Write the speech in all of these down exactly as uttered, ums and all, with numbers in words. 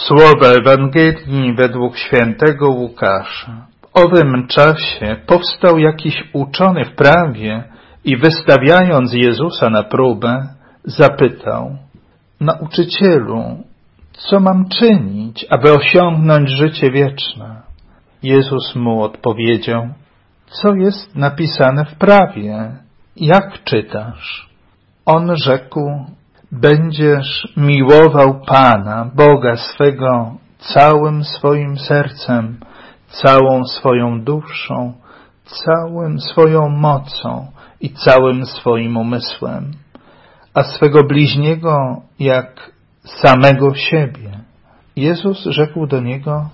Słowa Ewangelii według świętego Łukasza. W owym czasie powstał jakiś uczony w prawie i wystawiając Jezusa na próbę, zapytał: Nauczycielu, co mam czynić, aby osiągnąć życie wieczne? Jezus mu odpowiedział: co jest napisane w prawie? Jak czytasz? On rzekł: będziesz miłował Pana, Boga swego, całym swoim sercem, całą swoją duszą, całym swoją mocą i całym swoim umysłem, a swego bliźniego jak samego siebie. Jezus rzekł do niego: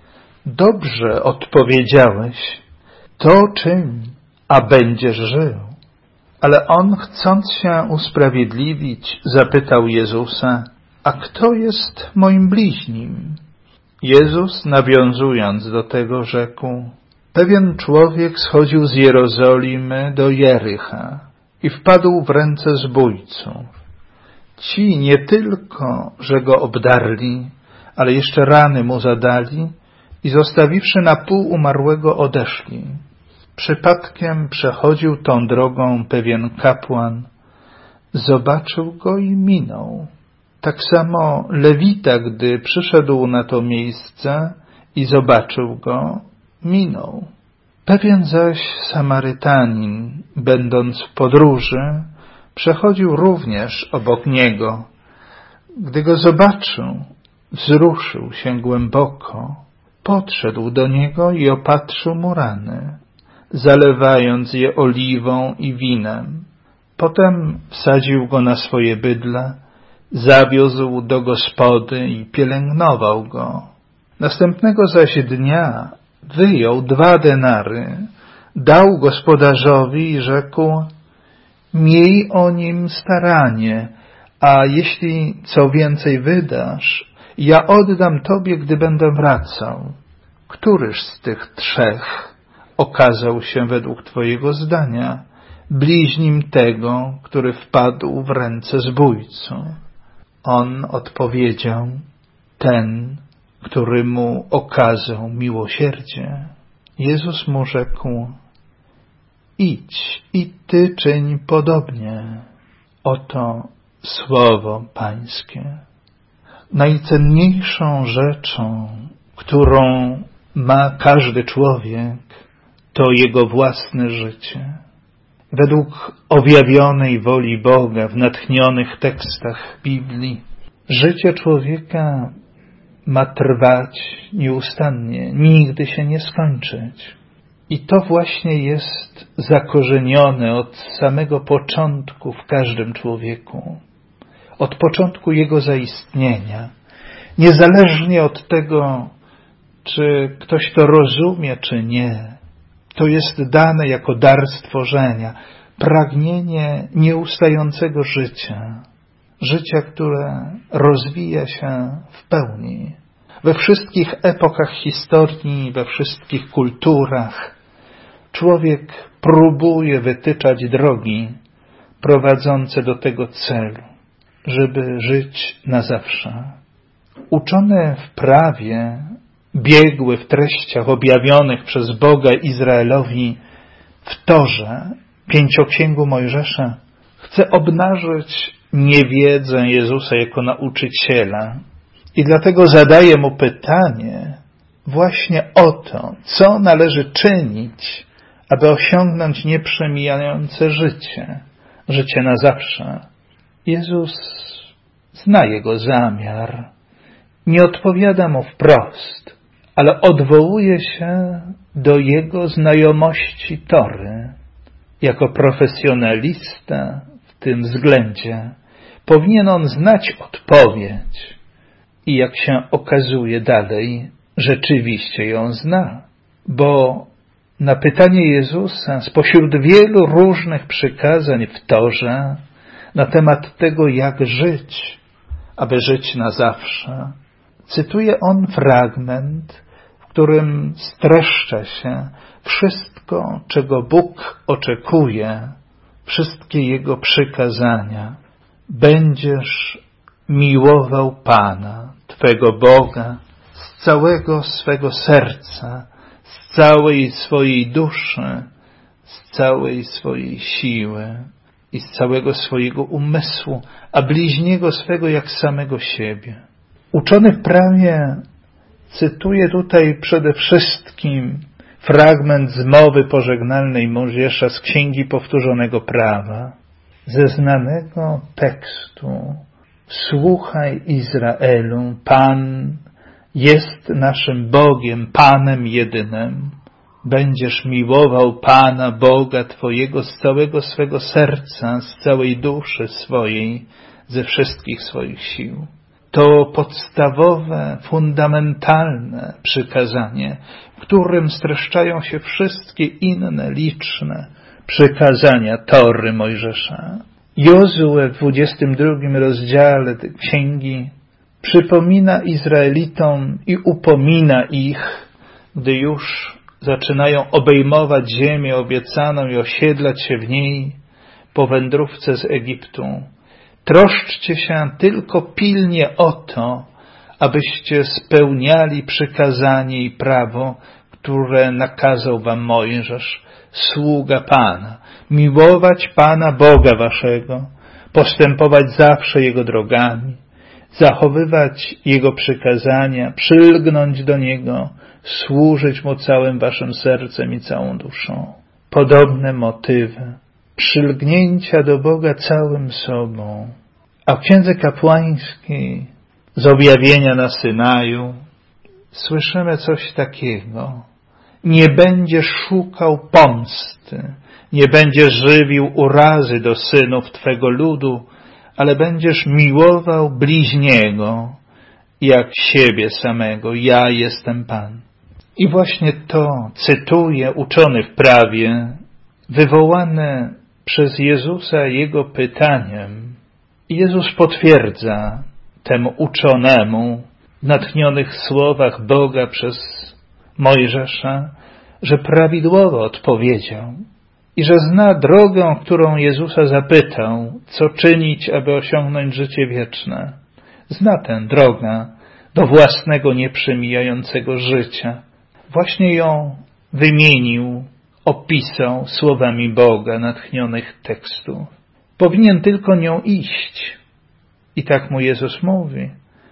dobrze odpowiedziałeś, to czyń, a będziesz żył. Ale on, chcąc się usprawiedliwić, zapytał Jezusa: a kto jest moim bliźnim? Jezus, nawiązując do tego, rzekł: pewien człowiek schodził z Jerozolimy do Jericha i wpadł w ręce zbójców. Ci nie tylko, że go obdarli, ale jeszcze rany mu zadali i zostawiwszy na pół umarłego, odeszli. Przypadkiem przechodził tą drogą pewien kapłan, zobaczył go i minął. Tak samo Lewita, gdy przyszedł na to miejsce i zobaczył go, minął. Pewien zaś Samarytanin, będąc w podróży, przechodził również obok niego. Gdy go zobaczył, wzruszył się głęboko, podszedł do niego i opatrzył mu rany, zalewając je oliwą i winem. Potem wsadził go na swoje bydle, zawiózł do gospody i pielęgnował go. Następnego zaś dnia wyjął dwa denary, dał gospodarzowi i rzekł: miej o nim staranie, a jeśli co więcej wydasz, ja oddam tobie, gdy będę wracał. Któryż z tych trzech okazał się według twojego zdania bliźnim tego, który wpadł w ręce zbójców? On odpowiedział: ten, który mu okazał miłosierdzie. Jezus mu rzekł: idź i ty czyń podobnie. Oto słowo Pańskie. Najcenniejszą rzeczą, którą ma każdy człowiek, to jego własne życie. Według objawionej woli Boga w natchnionych tekstach Biblii, życie człowieka ma trwać nieustannie, nigdy się nie skończyć. I to właśnie jest zakorzenione od samego początku w każdym człowieku, od początku jego zaistnienia. Niezależnie od tego, czy ktoś to rozumie, czy nie, to jest dane jako dar stworzenia, pragnienie nieustającego życia, życia, które rozwija się w pełni. We wszystkich epokach historii, we wszystkich kulturach człowiek próbuje wytyczać drogi prowadzące do tego celu, żeby żyć na zawsze. Uczony w prawie, biegły w treściach objawionych przez Boga Izraelowi w Torze, pięcioksięgu Mojżesza, chce obnażyć niewiedzę Jezusa jako nauczyciela i dlatego zadaje mu pytanie właśnie o to, co należy czynić, aby osiągnąć nieprzemijające życie, życie na zawsze. Jezus zna jego zamiar, nie odpowiada mu wprost, ale odwołuje się do jego znajomości Tory. Jako profesjonalista w tym względzie powinien on znać odpowiedź i jak się okazuje dalej, rzeczywiście ją zna, bo na pytanie Jezusa spośród wielu różnych przykazań w Torze na temat tego, jak żyć, aby żyć na zawsze, cytuje on fragment, w którym streszcza się wszystko, czego Bóg oczekuje, wszystkie Jego przykazania. Będziesz miłował Pana, Twego Boga z całego swego serca, z całej swojej duszy, z całej swojej siły i z całego swojego umysłu, a bliźniego swego jak samego siebie. Uczony w prawie cytuje tutaj przede wszystkim fragment z mowy pożegnalnej Mojżesza z Księgi Powtórzonego Prawa, ze znanego tekstu: Słuchaj, Izraelu, Pan jest naszym Bogiem, Panem jedynym. Będziesz miłował Pana Boga Twojego z całego swego serca, z całej duszy swojej, ze wszystkich swoich sił. To podstawowe, fundamentalne przykazanie, w którym streszczają się wszystkie inne liczne przykazania Tory Mojżesza. Jozue w dwudziestym drugim rozdziale tej księgi przypomina Izraelitom i upomina ich, gdy już zaczynają obejmować ziemię obiecaną i osiedlać się w niej po wędrówce z Egiptu. Troszczcie się tylko pilnie o to, abyście spełniali przykazanie i prawo, które nakazał wam Mojżesz, sługa Pana, miłować Pana Boga waszego, postępować zawsze Jego drogami, zachowywać Jego przykazania, przylgnąć do Niego, służyć Mu całym waszym sercem i całą duszą. Podobne motywy przylgnięcia do Boga całym sobą. A w Księdze Kapłańskiej z objawienia na Synaju słyszymy coś takiego: nie będziesz szukał pomsty, nie będziesz żywił urazy do synów Twego ludu, ale będziesz miłował bliźniego jak siebie samego. Ja jestem Pan. I właśnie to cytuje uczony w prawie, wywołane przez Jezusa Jego pytaniem. Jezus potwierdza temu uczonemu w natchnionych słowach Boga przez Mojżesza, że prawidłowo odpowiedział i że zna drogę, którą Jezusa zapytał, co czynić, aby osiągnąć życie wieczne. Zna tę drogę do własnego nieprzemijającego życia. Właśnie ją wymienił, opisał słowami Boga natchnionych tekstów. Powinien tylko nią iść. I tak mu Jezus mówi,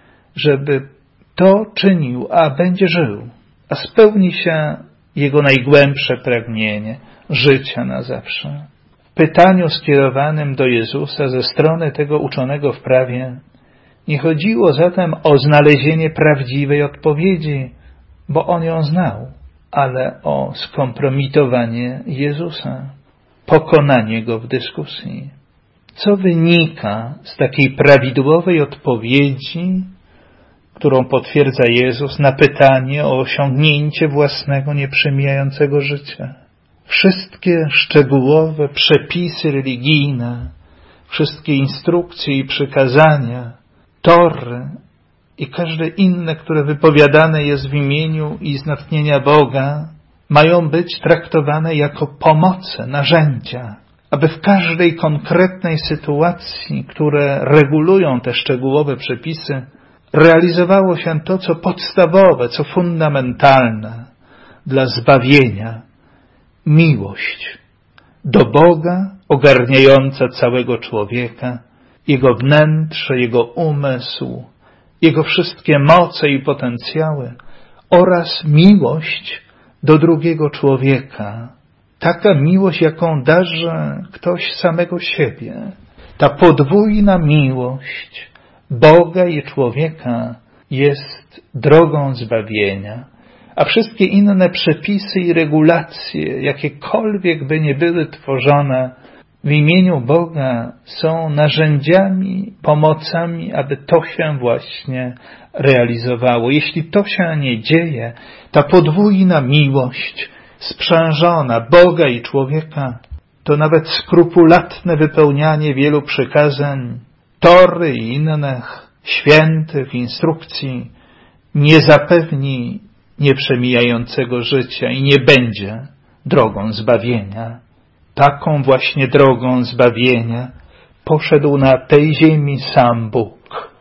żeby to czynił, a będzie żył, a spełni się jego najgłębsze pragnienie życia na zawsze. W pytaniu skierowanym do Jezusa ze strony tego uczonego w prawie nie chodziło zatem o znalezienie prawdziwej odpowiedzi, bo on ją znał, ale o skompromitowanie Jezusa, pokonanie Go w dyskusji. Co wynika z takiej prawidłowej odpowiedzi, którą potwierdza Jezus na pytanie o osiągnięcie własnego nieprzemijającego życia? Wszystkie szczegółowe przepisy religijne, wszystkie instrukcje i przykazania, Tory i każde inne, które wypowiadane jest w imieniu i z natchnienia Boga, mają być traktowane jako pomoce, narzędzia, aby w każdej konkretnej sytuacji, które regulują te szczegółowe przepisy, realizowało się to, co podstawowe, co fundamentalne dla zbawienia. Miłość do Boga ogarniająca całego człowieka, jego wnętrze, jego umysł, jego wszystkie moce i potencjały oraz miłość do drugiego człowieka. Taka miłość, jaką darzy ktoś samego siebie. Ta podwójna miłość Boga i człowieka jest drogą zbawienia. A wszystkie inne przepisy i regulacje, jakiekolwiek by nie były tworzone w imieniu Boga, są narzędziami, pomocami, aby to się właśnie realizowało. Jeśli to się nie dzieje, ta podwójna miłość sprzężona Boga i człowieka, to nawet skrupulatne wypełnianie wielu przykazań, Tory i innych świętych instrukcji nie zapewni nieprzemijającego życia i nie będzie drogą zbawienia. Taką właśnie drogą zbawienia poszedł na tej ziemi sam Bóg.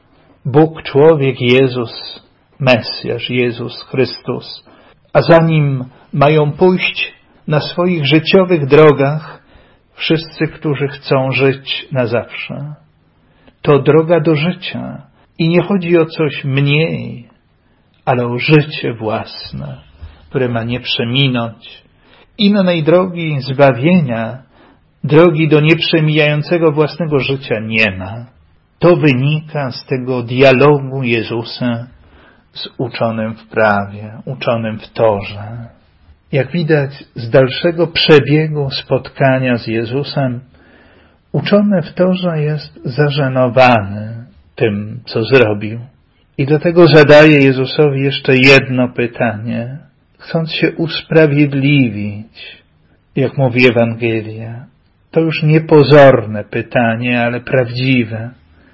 Bóg, człowiek, Jezus, Mesjasz, Jezus Chrystus, a za Nim mają pójść na swoich życiowych drogach wszyscy, którzy chcą żyć na zawsze. To droga do życia i nie chodzi o coś mniej, ale o życie własne, które ma nie przeminąć. Innej drogi zbawienia, drogi do nieprzemijającego własnego życia nie ma. To wynika z tego dialogu Jezusa z uczonym w prawie, uczonym w Torze. Jak widać z dalszego przebiegu spotkania z Jezusem, uczony w Torze jest zażenowany tym, co zrobił. I dlatego zadaje Jezusowi jeszcze jedno pytanie, chcąc się usprawiedliwić, jak mówi Ewangelia. To już nie pozorne pytanie, ale prawdziwe,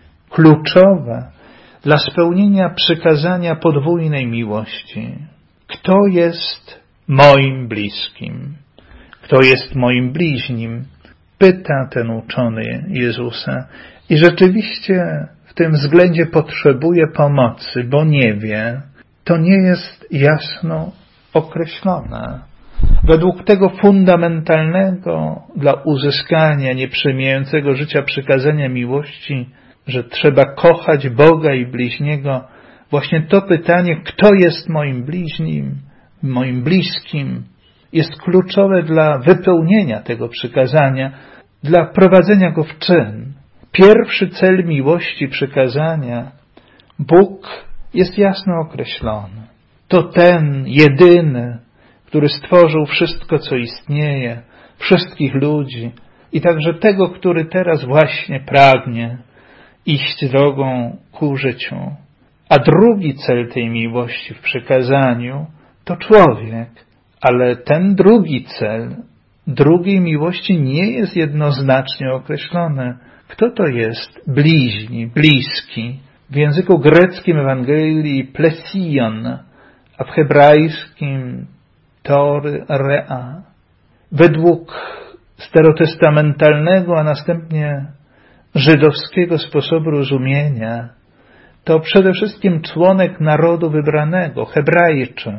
kluczowe dla spełnienia przykazania podwójnej miłości. Kto jest moim bliskim? Kto jest moim bliźnim? Pyta ten uczony Jezusa. I rzeczywiście w tym względzie potrzebuje pomocy, bo nie wie. To nie jest jasno określone. Według tego fundamentalnego dla uzyskania nieprzemijającego życia przykazania miłości, że trzeba kochać Boga i bliźniego, właśnie to pytanie, kto jest moim bliźnim, moim bliskim, jest kluczowe dla wypełnienia tego przykazania, dla prowadzenia go w czyn. Pierwszy cel miłości przykazania, Bóg, jest jasno określony. To ten jedyny, który stworzył wszystko, co istnieje, wszystkich ludzi i także tego, który teraz właśnie pragnie iść drogą ku życiu. A drugi cel tej miłości w przykazaniu to człowiek, ale ten drugi cel drugiej miłości nie jest jednoznacznie określony. Kto to jest bliźni, bliski? W języku greckim Ewangelii plesion, a w hebrajskim tor rea. Według starotestamentalnego, a następnie żydowskiego sposobu rozumienia, to przede wszystkim członek narodu wybranego, Hebrajczyk,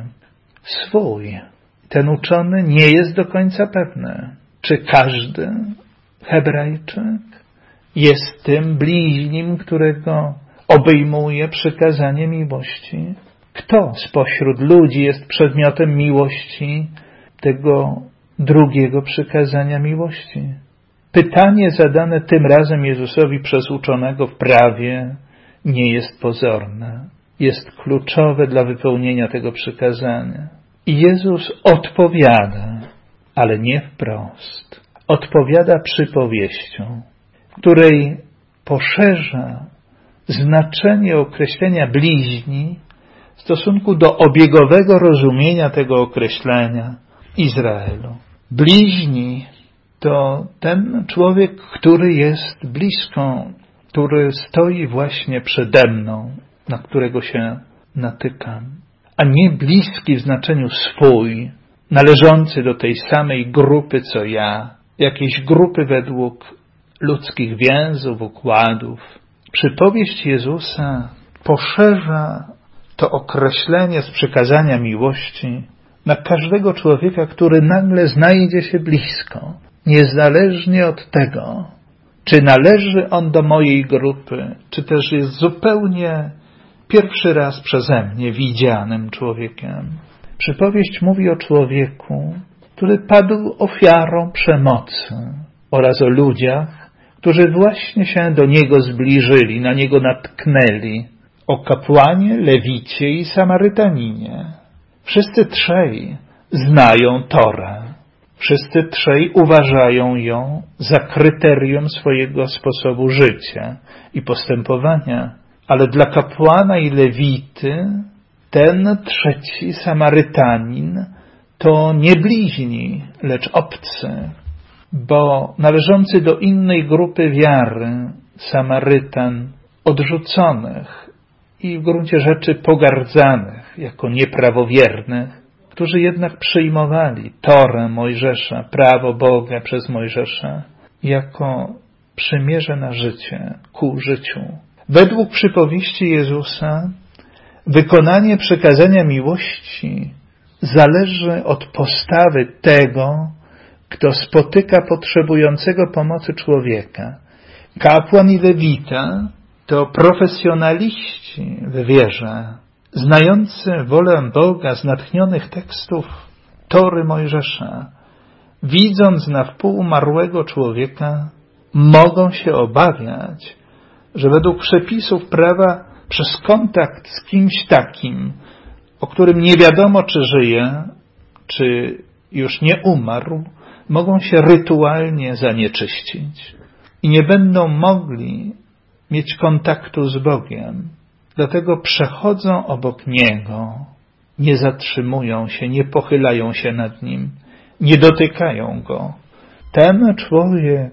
swój. Ten uczony nie jest do końca pewny, czy każdy Hebrajczyk jest tym bliźnim, którego obejmuje przykazanie miłości. Kto spośród ludzi jest przedmiotem miłości, tego drugiego przykazania miłości? Pytanie zadane tym razem Jezusowi przez uczonego w prawie nie jest pozorne. Jest kluczowe dla wypełnienia tego przykazania. I Jezus odpowiada, ale nie wprost. Odpowiada przypowieścią, w której poszerza znaczenie określenia bliźni w stosunku do obiegowego rozumienia tego określenia Izraelu. Bliźni to ten człowiek, który jest blisko, który stoi właśnie przede mną, na którego się natykam, a nie bliski w znaczeniu swój, należący do tej samej grupy co ja, jakiejś grupy według ludzkich więzów, układów. Przypowieść Jezusa poszerza to określenie z przykazania miłości na każdego człowieka, który nagle znajdzie się blisko, niezależnie od tego, czy należy on do mojej grupy, czy też jest zupełnie pierwszy raz przeze mnie widzianym człowiekiem. Przypowieść mówi o człowieku, który padł ofiarą przemocy oraz o ludziach, którzy właśnie się do niego zbliżyli, na niego natknęli, o kapłanie, lewicie i Samarytaninie. Wszyscy trzej znają Torę. Wszyscy trzej uważają ją za kryterium swojego sposobu życia i postępowania. Ale dla kapłana i lewity ten trzeci Samarytanin to nie bliźni, lecz obcy, bo należący do innej grupy wiary Samarytan odrzuconych i w gruncie rzeczy pogardzanych jako nieprawowiernych, którzy jednak przyjmowali Torę Mojżesza, prawo Boga przez Mojżesza, jako przymierze na życie, ku życiu. Według przypowieści Jezusa wykonanie przekazania miłości zależy od postawy tego, kto spotyka potrzebującego pomocy człowieka. Kapłan i lewita to profesjonaliści w wierze, znający wolę Boga z natchnionych tekstów Tory Mojżesza. Widząc na wpół umarłego człowieka, mogą się obawiać, że według przepisów prawa przez kontakt z kimś takim, o którym nie wiadomo czy żyje, czy już nie umarł, mogą się rytualnie zanieczyścić i nie będą mogli mieć kontaktu z Bogiem. Dlatego przechodzą obok Niego, nie zatrzymują się, nie pochylają się nad Nim, nie dotykają Go. Ten człowiek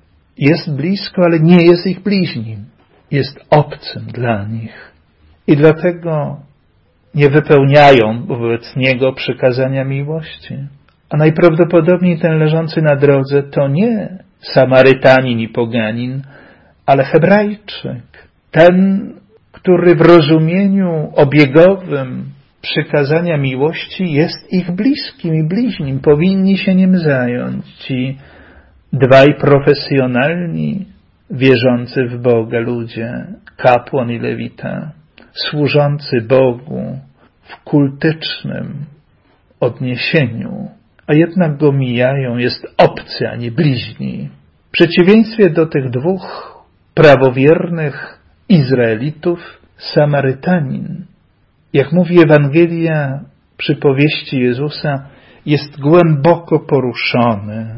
jest blisko, ale nie jest ich bliźnim. Jest obcym dla nich. I dlatego nie wypełniają wobec Niego przykazania miłości. A najprawdopodobniej ten leżący na drodze to nie Samarytanin i poganin, ale Hebrajczyk. Ten, który w rozumieniu obiegowym przykazania miłości jest ich bliskim i bliźnim. Powinni się nim zająć. Ci dwaj profesjonalni, wierzący w Boga ludzie, kapłan i lewita, służący Bogu w kultycznym odniesieniu, a jednak go mijają, jest obcy, a nie bliźni. W przeciwieństwie do tych dwóch prawowiernych Izraelitów, Samarytanin, jak mówi Ewangelia przypowieści Jezusa, jest głęboko poruszony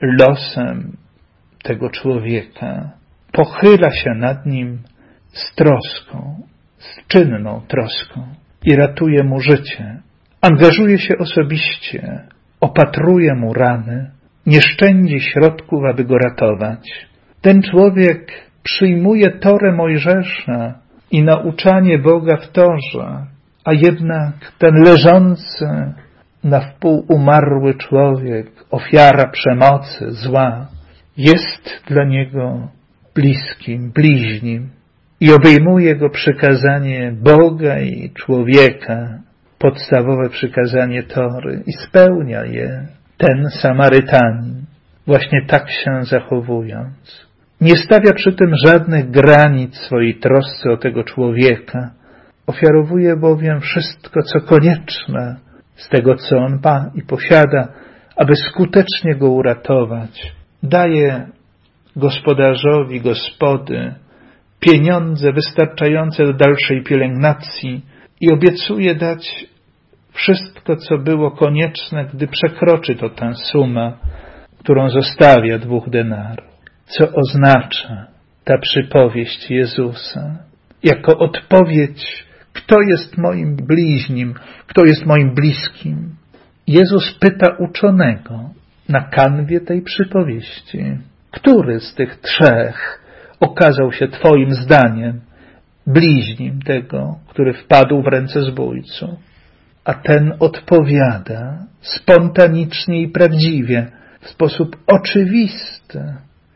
losem tego człowieka. Pochyla się nad nim z troską, z czynną troską i ratuje mu życie. Angażuje się osobiście, opatruje mu rany, nie szczędzi środków, aby go ratować. Ten człowiek przyjmuje Torę Mojżesza i nauczanie Boga w Torze, a jednak ten leżący na wpół umarły człowiek, ofiara przemocy, zła, jest dla niego bliskim, bliźnim i obejmuje go przykazanie Boga i człowieka, podstawowe przykazanie Tory i spełnia je ten Samarytanin, właśnie tak się zachowując. Nie stawia przy tym żadnych granic swojej trosce o tego człowieka, ofiarowuje bowiem wszystko, co konieczne z tego, co on ma i posiada, aby skutecznie go uratować. Daje gospodarzowi gospody pieniądze wystarczające do dalszej pielęgnacji i obiecuje dać wszystko, co było konieczne, gdy przekroczy to tę sumę, którą zostawia dwóch denarów. Co oznacza ta przypowieść Jezusa? Jako odpowiedź, kto jest moim bliźnim, kto jest moim bliskim? Jezus pyta uczonego na kanwie tej przypowieści, który z tych trzech okazał się Twoim zdaniem bliźnim tego, który wpadł w ręce zbójców? A ten odpowiada spontanicznie i prawdziwie, w sposób oczywisty.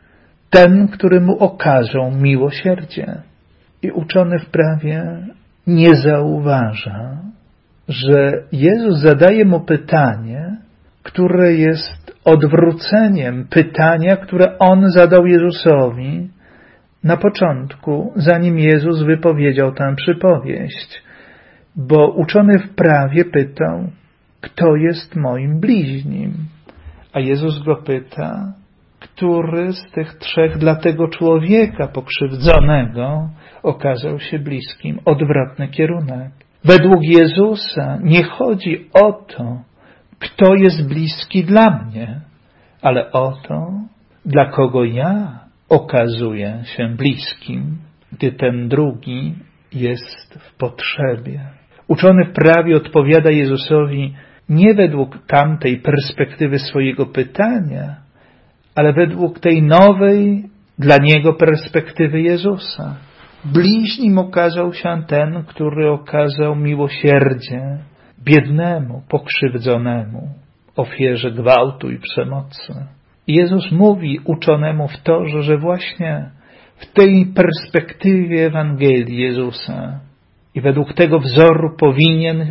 Ten, który mu okazał miłosierdzie. I uczony w prawie nie zauważa, że Jezus zadaje mu pytanie, które jest odwróceniem pytania, które on zadał Jezusowi na początku, zanim Jezus wypowiedział tę przypowieść. Bo uczony w prawie pytał, kto jest moim bliźnim? A Jezus go pyta, który z tych trzech dla tego człowieka pokrzywdzonego okazał się bliskim. Odwrotny kierunek. Według Jezusa nie chodzi o to, kto jest bliski dla mnie, ale o to, dla kogo ja okazuję się bliskim, gdy ten drugi jest w potrzebie. Uczony w prawie odpowiada Jezusowi nie według tamtej perspektywy swojego pytania, ale według tej nowej dla niego perspektywy Jezusa. Bliźnim okazał się ten, który okazał miłosierdzie biednemu, pokrzywdzonemu, ofierze gwałtu i przemocy. Jezus mówi uczonemu w Torze, że właśnie w tej perspektywie Ewangelii Jezusa i według tego wzoru powinien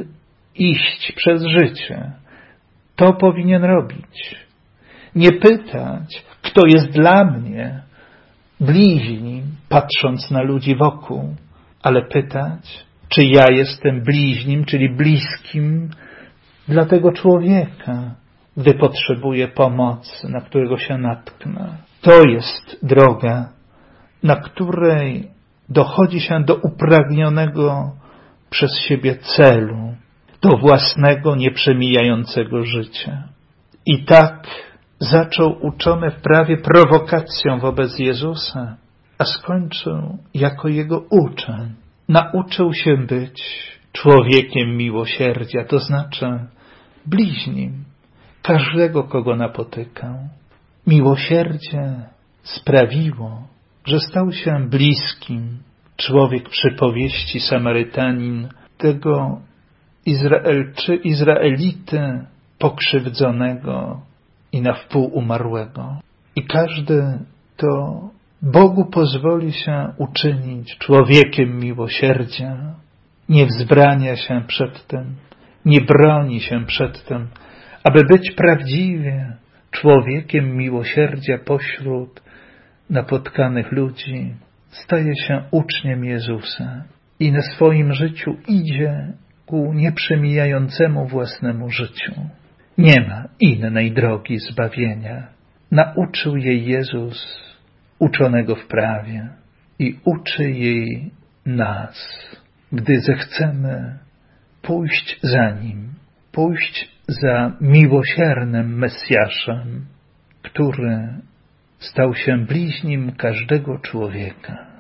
iść przez życie. To powinien robić. Nie pytać, kto jest dla mnie bliźnim, patrząc na ludzi wokół, ale pytać, czy ja jestem bliźnim, czyli bliskim dla tego człowieka, gdy potrzebuje pomocy, na którego się natknę. To jest droga, na której dochodzi się do upragnionego przez siebie celu, do własnego, nieprzemijającego życia. I tak zaczął uczony w prawie prowokacją wobec Jezusa, a skończył jako Jego uczeń. Nauczył się być człowiekiem miłosierdzia, to znaczy bliźnim każdego, kogo napotykał. Miłosierdzie sprawiło, że stał się bliskim człowiek przypowieści Samarytanin, tego Izraelczy, Izraelity pokrzywdzonego i na wpół umarłego. I każdy, kto Bogu pozwoli się uczynić człowiekiem miłosierdzia, nie wzbrania się przed tym, nie broni się przed tym, aby być prawdziwie człowiekiem miłosierdzia pośród napotkanych ludzi, staje się uczniem Jezusa i na swoim życiu idzie ku nieprzemijającemu własnemu życiu. Nie ma innej drogi zbawienia. Nauczył jej Jezus, uczonego w prawie, i uczy jej nas, gdy zechcemy pójść za Nim, pójść za miłosiernym Mesjaszem, który stał się bliźnim każdego człowieka.